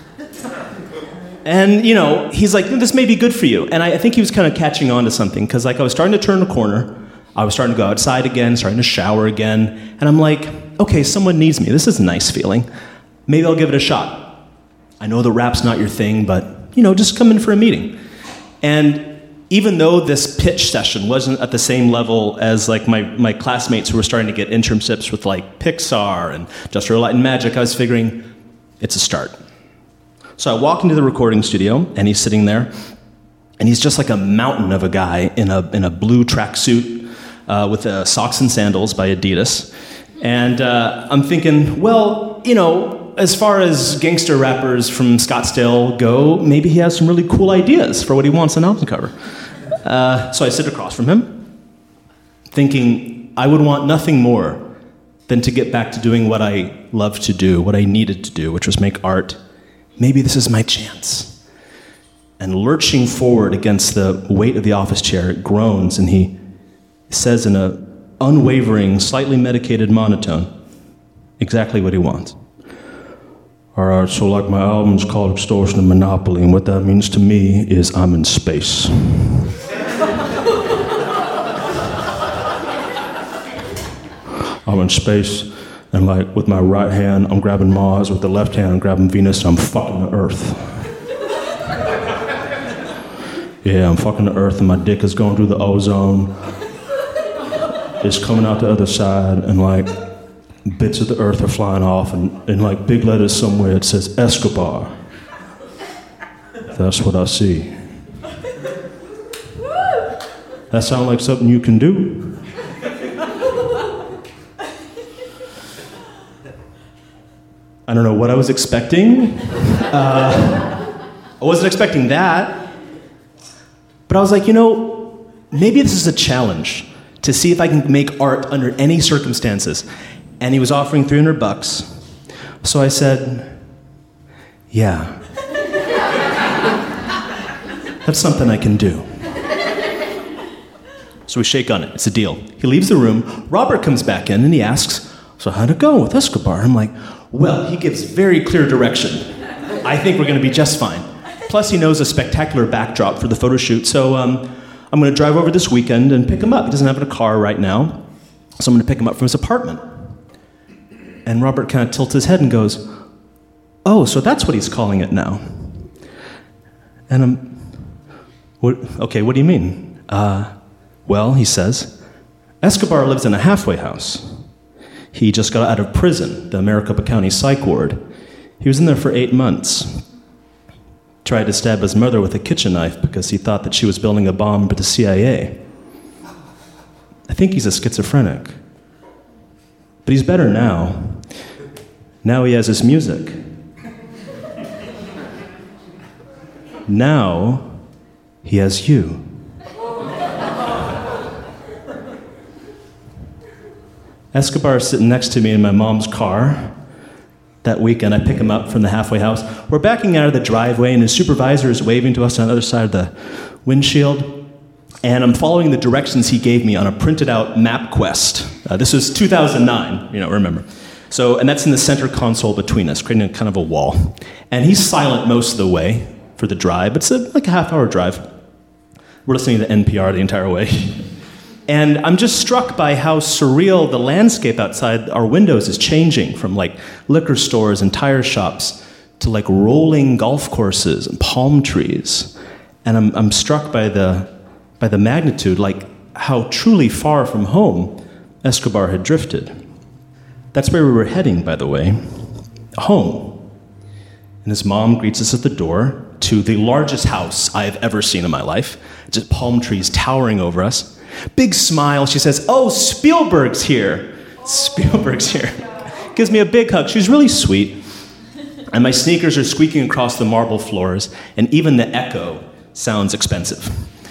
And, you know, he's like, this may be good for you. And I, I think he was kind of catching on to something, because, like, I was starting to turn the corner. I was starting to go outside again, starting to shower again. And I'm like, okay, someone needs me. This is a nice feeling. Maybe I'll give it a shot. I know the rap's not your thing, but, you know, just come in for a meeting. And even though this pitch session wasn't at the same level as, like, my, my classmates who were starting to get internships with, like, Pixar and Industrial Light and Magic, I was figuring, it's a start. So I walk into the recording studio, and he's sitting there, and he's just like a mountain of a guy in a in a blue tracksuit uh, with uh, socks and sandals by Adidas. And uh, I'm thinking, well, you know, as far as gangster rappers from Scottsdale go, maybe he has some really cool ideas for what he wants on an album cover. Uh, so I sit across from him, thinking I would want nothing more than to get back to doing what I loved to do, what I needed to do, which was make art. Maybe this is my chance. And lurching forward against the weight of the office chair, it groans, and he says in an unwavering, slightly medicated monotone exactly what he wants. All right, so like my album's called Extortion and Monopoly, and what that means to me is I'm in space. I'm in space. And like with my right hand, I'm grabbing Mars. With the left hand, I'm grabbing Venus. I'm fucking the Earth. Yeah, I'm fucking the Earth, and my dick is going through the ozone. It's coming out the other side, and like bits of the Earth are flying off, and in like big letters somewhere it says Escobar. That's what I see. That sound like something you can do? I don't know what I was expecting. Uh, I wasn't expecting that. But I was like, you know, maybe this is a challenge to see if I can make art under any circumstances. And he was offering three hundred bucks. So I said, yeah. That's something I can do. So we shake on it. It's a deal. He leaves the room. Robert comes back in and he asks, so how'd it go with Escobar? I'm like, well, he gives very clear direction. I think we're going to be just fine. Plus, he knows a spectacular backdrop for the photo shoot, so um, I'm going to drive over this weekend and pick him up. He doesn't have a car right now, so I'm going to pick him up from his apartment. And Robert kind of tilts his head and goes, oh, so that's what he's calling it now. And I'm, what, okay, what do you mean? Uh, well, he says, Escobar lives in a halfway house. He just got out of prison, the Maricopa County Psych Ward. He was in there for eight months. Tried to stab his mother with a kitchen knife because he thought that she was building a bomb for the C I A. I think he's a schizophrenic. But he's better now. Now he has his music. Now he has you. Escobar is sitting next to me in my mom's car. That weekend, I pick him up from the halfway house. We're backing out of the driveway, and his supervisor is waving to us on the other side of the windshield. And I'm following the directions he gave me on a printed-out MapQuest. Uh, this was two thousand nine, you know, remember. So, and that's in the center console between us, creating a kind of a wall. And he's silent most of the way for the drive. It's a, like a half-hour drive. We're listening to N P R the entire way. And I'm just struck by how surreal the landscape outside our windows is changing, from like liquor stores and tire shops to like rolling golf courses and palm trees. And I'm, I'm struck by the, by the magnitude, like how truly far from home Escobar had drifted. That's where we were heading, by the way, home. And his mom greets us at the door to the largest house I have ever seen in my life. It's just palm trees towering over us. Big smile, she says, oh, Spielberg's here. Spielberg's here. Gives me a big hug. She's really sweet. And my sneakers are squeaking across the marble floors, and even the echo sounds expensive.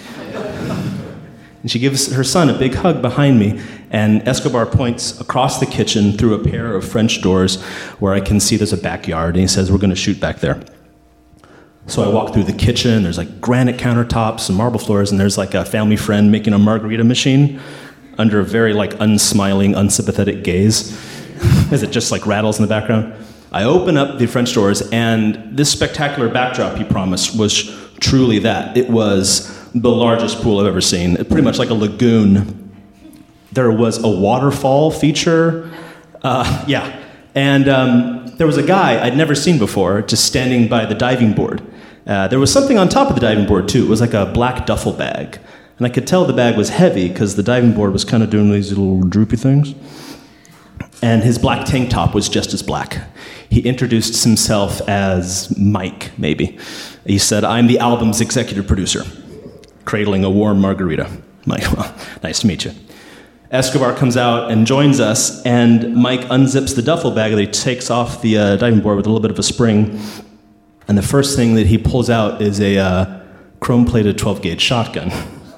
And she gives her son a big hug behind me, and Escobar points across the kitchen through a pair of French doors where I can see there's a backyard, and he says, we're going to shoot back there. So I walk through the kitchen, there's like granite countertops and marble floors, and there's like a family friend making a margarita machine under a very like unsmiling, unsympathetic gaze. as it just like rattles in the background. I open up the French doors, and this spectacular backdrop he promised was truly that. It was the largest pool I've ever seen, pretty much like a lagoon. There was a waterfall feature, uh, yeah, and um, there was a guy I'd never seen before just standing by the diving board. Uh, there was something on top of the diving board, too. It was like a black duffel bag, and I could tell the bag was heavy because the diving board was kind of doing these little droopy things. And his black tank top was just as black. He introduced himself as Mike, maybe. He said, "I'm the album's executive producer," cradling a warm margarita. Mike, well, nice to meet you. Escobar comes out and joins us, and Mike unzips the duffel bag and he takes off the uh, diving board with a little bit of a spring. And the first thing that he pulls out is a uh, chrome-plated twelve-gauge shotgun.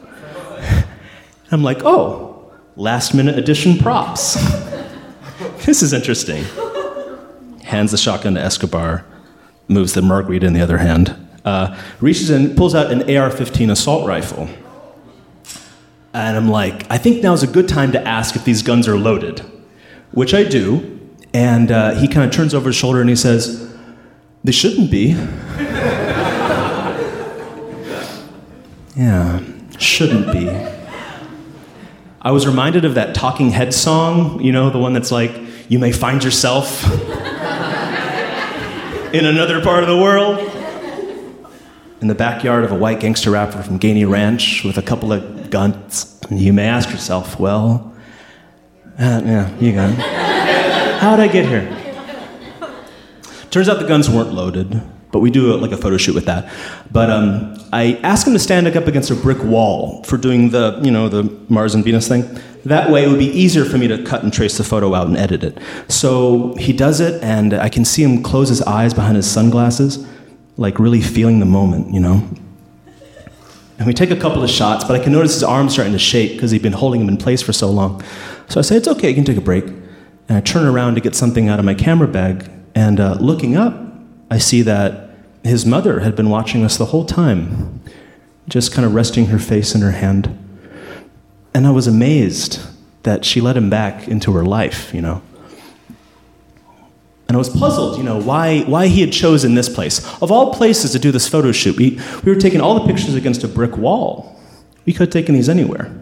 I'm like, oh, last-minute addition props. This is interesting. Hands the shotgun to Escobar, moves the margarita in the other hand, uh, reaches in, pulls out an A R fifteen assault rifle. And I'm like, I think now's a good time to ask if these guns are loaded, which I do. And uh, he kind of turns over his shoulder and he says, "They shouldn't be." Yeah, shouldn't be. I was reminded of that Talking Heads song, you know, the one that's like, "You may find yourself in another part of the world." In the backyard of a white gangster rapper from Gainey Ranch with a couple of guns. And you may ask yourself, well, uh, yeah, you got it. How'd I get here? Turns out the guns weren't loaded, but we do a, like a photo shoot with that. But um, I asked him to stand up against a brick wall for doing the, you know, the Mars and Venus thing. That way it would be easier for me to cut and trace the photo out and edit it. So he does it, and I can see him close his eyes behind his sunglasses, like really feeling the moment, you know? And we take a couple of shots, but I can notice his arms starting to shake because he'd been holding them in place for so long. So I say, "It's okay, you can take a break." And I turn around to get something out of my camera bag, and uh, looking up, I see that his mother had been watching us the whole time, just kind of resting her face in her hand. And I was amazed that she let him back into her life, you know? And I was puzzled, you know, why why he had chosen this place. Of all places to do this photo shoot, we, we were taking all the pictures against a brick wall. We could have taken these anywhere.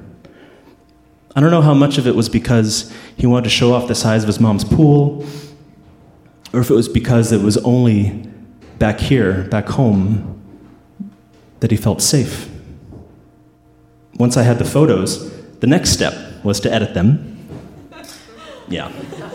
I don't know how much of it was because he wanted to show off the size of his mom's pool, or if it was because it was only back here, back home, that he felt safe. Once I had the photos, the next step was to edit them. Yeah.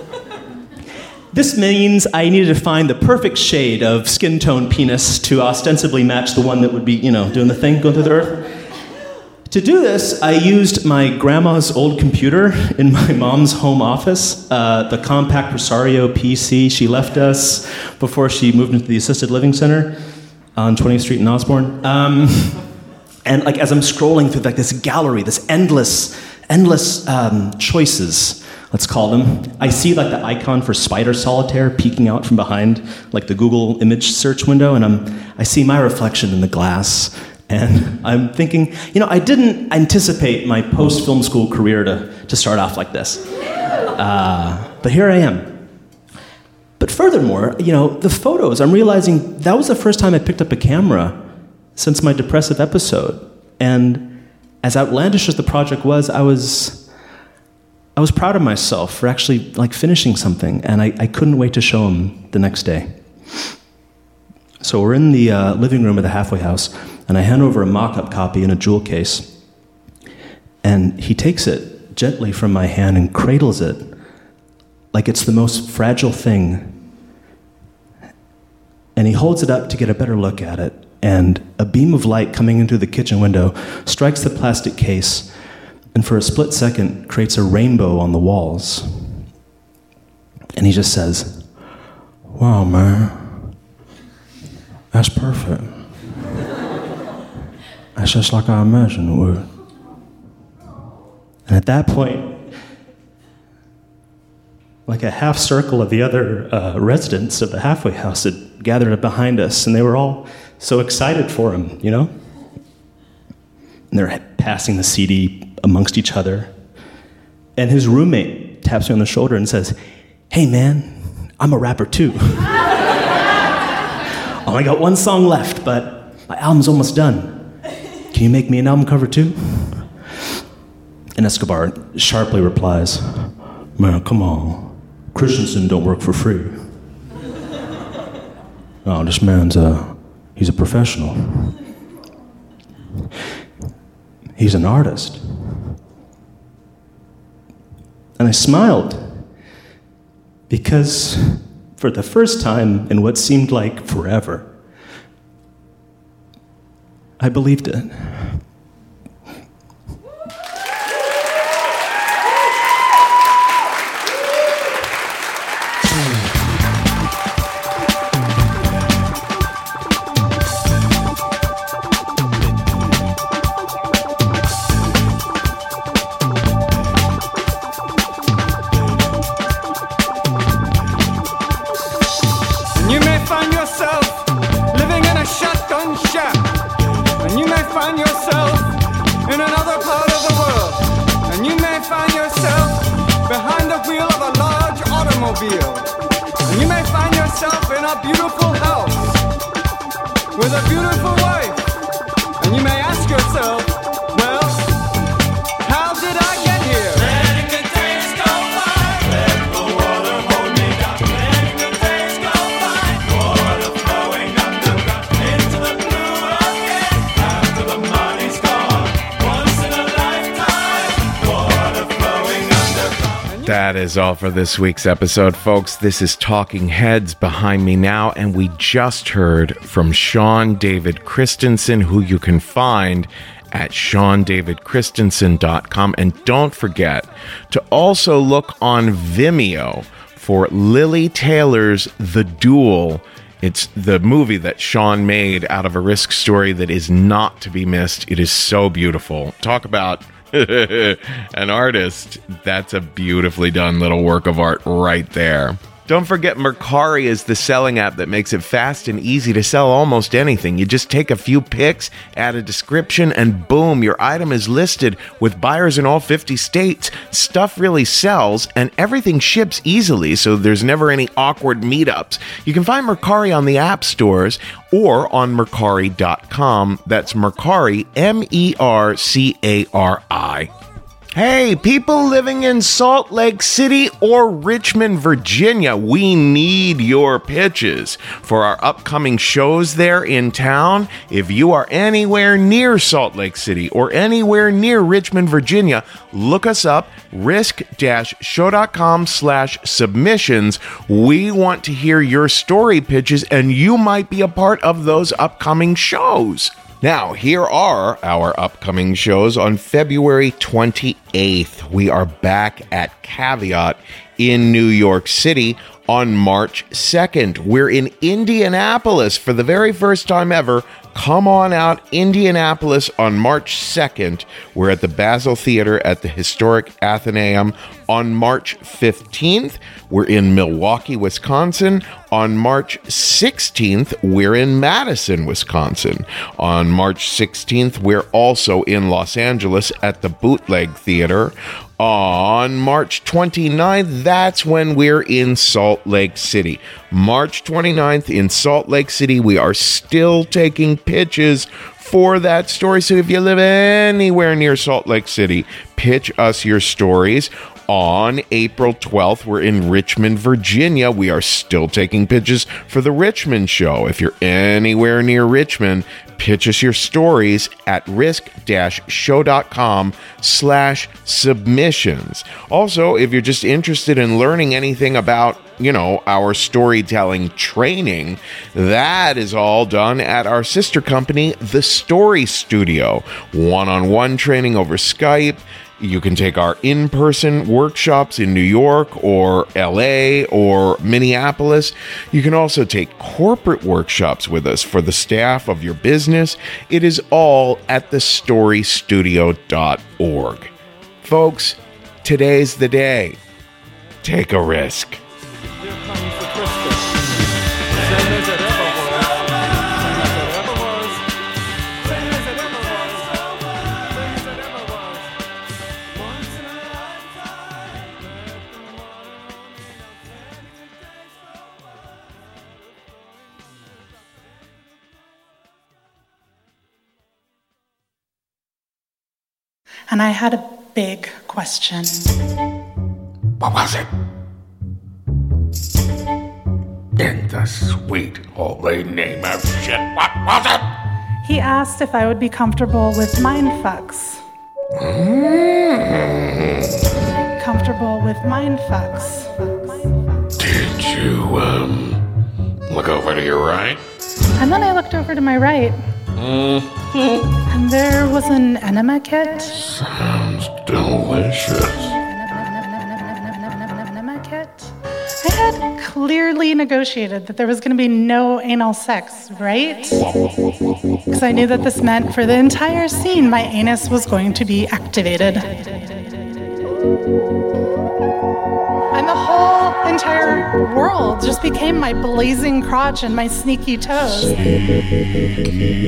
This means I needed to find the perfect shade of skin tone penis to ostensibly match the one that would be, you know, doing the thing, going through the earth. To do this, I used my grandma's old computer in my mom's home office, uh, the compact Presario P C she left us before she moved into the assisted living center on twentieth street in Osborne. Um, and like as I'm scrolling through like this gallery, this endless, endless um, choices, let's call them, I see like the icon for Spider Solitaire peeking out from behind like the Google image search window, and I'm, I see my reflection in the glass, and I'm thinking, you know, I didn't anticipate my post-film school career to, to start off like this. Uh, but here I am. But furthermore, you know, the photos, I'm realizing that was the first time I picked up a camera since my depressive episode. And as outlandish as the project was, I was... I was proud of myself for actually like finishing something, and I, I couldn't wait to show him the next day. So we're in the uh, living room of the halfway house, and I hand over a mock-up copy in a jewel case, and he takes it gently from my hand and cradles it like it's the most fragile thing. And he holds it up to get a better look at it, and a beam of light coming in through the kitchen window strikes the plastic case, and for a split second creates a rainbow on the walls. And he just says, "Wow, man, that's perfect. That's just like I imagined it would." And at that point, like a half circle of the other uh, residents of the halfway house had gathered up behind us, and they were all so excited for him, you know? And they're passing the C D amongst each other. And his roommate taps me on the shoulder and says, hey man, I'm a rapper too. Only got one song left, but my album's almost done. Can you make me an album cover too? And Escobar sharply replies, man, come on. Christensen don't work for free. No, this man's a, he's a professional. He's an artist. And I smiled because for the first time in what seemed like forever, I believed it. And you may find yourself in a beautiful house with a beautiful wife. And you may ask yourself, well, how did I get here? Letting the days go by, let the water hold me down. Letting the days go by, water flowing underground into the blue again. After the money's gone, once in a lifetime, water flowing underground. That is all for this week's episode, folks. This is Talking Heads behind me now, and we just heard from Sean David Christensen, who you can find at sean david christensen dot com. And don't forget to also look on Vimeo for Lily Taylor's The Duel. It's the movie that Sean made out of a Risk story that is not to be missed. It is so beautiful. Talk about an artist. That's a beautifully done little work of art right there. Don't forget, Mercari is the selling app that makes it fast and easy to sell almost anything. You just take a few pics, add a description, and boom, your item is listed with buyers in all fifty states. Stuff really sells, and everything ships easily, so there's never any awkward meetups. You can find Mercari on the app stores or on Mercari dot com. That's Mercari, M E R C A R I. Hey, people living in Salt Lake City or Richmond, Virginia, we need your pitches for our upcoming shows there in town. If you are anywhere near Salt Lake City or anywhere near Richmond, Virginia, look us up, risk dash show dot com slash submissions. We want to hear your story pitches, and you might be a part of those upcoming shows. Now, here are our upcoming shows. On February twenty-eighth, we are back at Caveat in New York City. On March second, we're in Indianapolis for the very first time ever. Come on out, Indianapolis, on March second. We're at the Basel Theater at the Historic Athenaeum. On March fifteenth, we're in Milwaukee, Wisconsin. On March sixteenth, we're in Madison, Wisconsin. On March sixteenth, we're also in Los Angeles at the Bootleg Theater. On March twenty-ninth, that's when we're in Salt Lake City. March twenty-ninth in Salt Lake City, we are still taking pitches for that story. So if you live anywhere near Salt Lake City, pitch us your stories. On April twelfth, we're in Richmond, Virginia. We are still taking pitches for the Richmond show. If you're anywhere near Richmond, pitch us your stories at risk dash show dot com slash submissions. Also, if you're just interested in learning anything about, you know, our storytelling training, that is all done at our sister company, The Story Studio. One-on-one training over Skype. You can take our in-person workshops in New York or L A or Minneapolis. You can also take corporate workshops with us for the staff of your business. It is all at the story studio dot org. Folks, today's the day. Take a risk. and I had a big question. What was it? In the sweet holy name of shit, what was it? He asked if I would be comfortable with mind fucks. Mm. Comfortable with mind fucks. Did you, um, look over to your right? And then I looked over to my right. Mm-hmm. And there was an enema kit. Sounds delicious. Enema kit? I had clearly negotiated that there was going to be no anal sex, right? Because I knew that this meant for the entire scene my anus was going to be activated. And the whole entire world just became my blazing crotch and my sneaky toes. Sneaky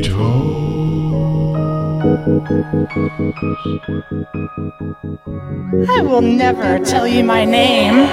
I will never tell you my name.